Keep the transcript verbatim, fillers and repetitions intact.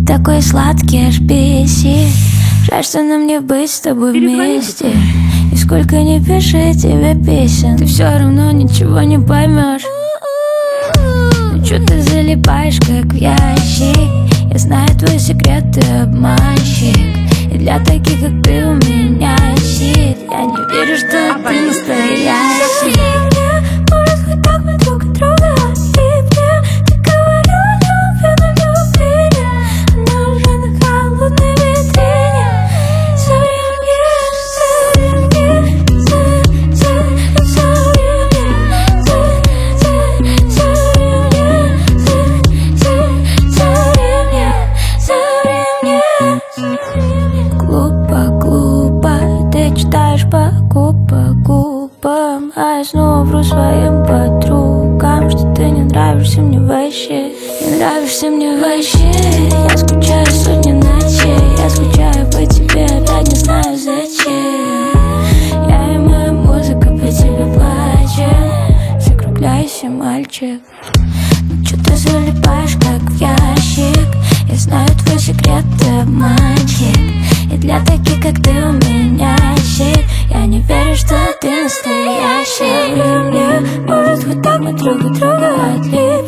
такой сладкий, аж бесит. Жаль, что нам не быть с тобой вместе. И сколько не пиши тебе песен, ты все равно ничего не поймешь. Ну чё ты залипаешь, как в ящик? Я знаю твой секрет, ты обманщик. И для таких, как ты, у меня сил. Я не верю, что ты настоящий. Может, хоть так мы друг от друга отлипнем. Ты говорила, любви, но любви. Она уже на холодной витрине. А я снова вру своим подругам, что ты не нравишься мне вообще. Не нравишься мне вообще. Я скучаю сотни ночей. Я скучаю по тебе, опять не знаю зачем. Я и моя музыка по тебе плачет. Закругляйся, мальчик. Ну чё ты залипаешь, как в ящик? Я знаю твой секрет, ты обманщик. И для таких, как ты, у меня щит. Я не верю, что ты настоящий. Может, хоть так мы друг от друга отличим.